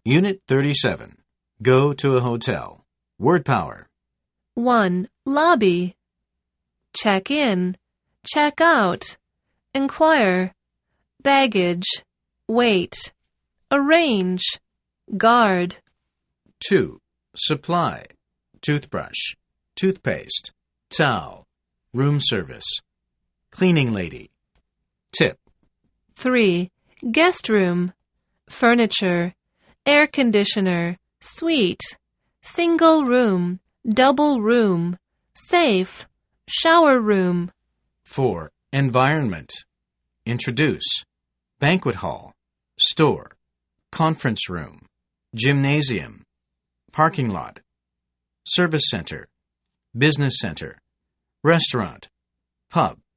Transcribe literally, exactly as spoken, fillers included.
Unit thirty-seven. Go to a hotel. Word power. one. Lobby. Check in. Check out. Inquire. Baggage. Wait. Arrange. Guard. two. Supply. Toothbrush. Toothpaste. Towel. Room service. Cleaning lady. Tip. three. Guest room. Furniture. Air conditioner. Suite. Single room. Double room. Safe. Shower room. four. Environment. Introduce. Banquet hall. Store. Conference room. Gymnasium. Parking lot. Service center. Business center. Restaurant. Pub.